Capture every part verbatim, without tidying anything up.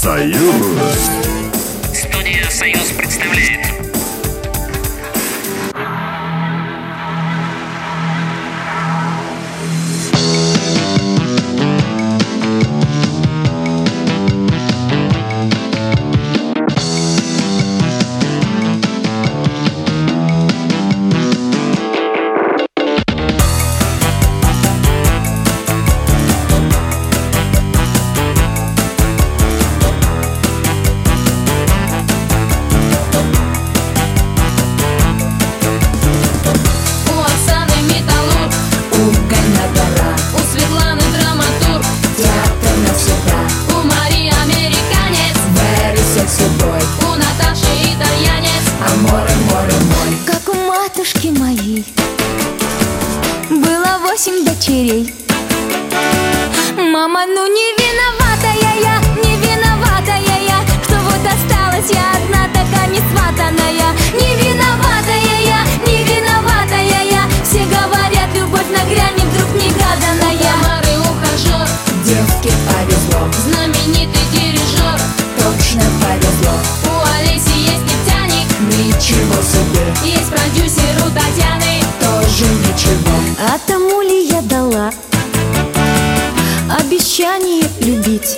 Союз. Студия «Союз» представляет. Моей было восемь дочерей. Мама, ну не виноватая я, не виноватая я, что вот осталась я одна, такая несватанная. Не виноватая я, не виноватая я. Все говорят, любовь на грани, вдруг негаданная. Мары ухажер, девке повезло, знаменитый дирижер, точно повезло. у Олеси есть нефтяник, ничего себе. Есть продюсер у Татьяны, тоже ничего. А тому ли я дала обещание любить?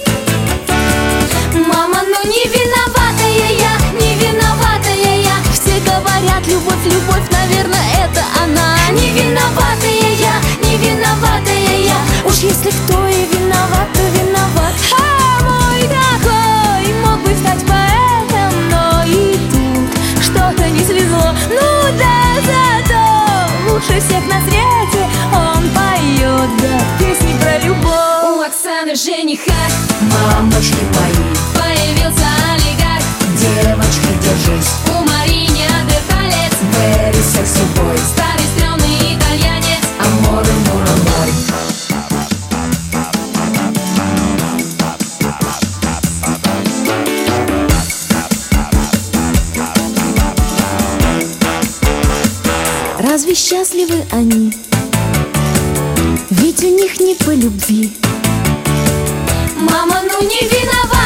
Мама, ну не виноватая я, не виноватая я. Все говорят, любовь, любовь, наверное, это она. Не виноватая я, не виноватая я. Уж если кто и виноват, то виноват. А мой такой мог бы стать поэтом, но и тут что-то не свезло. Ну да, зато лучше всех на свете он поет, да, песни про любовь. у Оксаны жениха, Мамочки мои, появился олигарх, девочки, держись. у Марии неандерталец, Very sexy boy, старый стрёмный итальянец. амор, амор, амор. Разве счастливы они? Ведь у них не по любви. Мама, ну не виновата.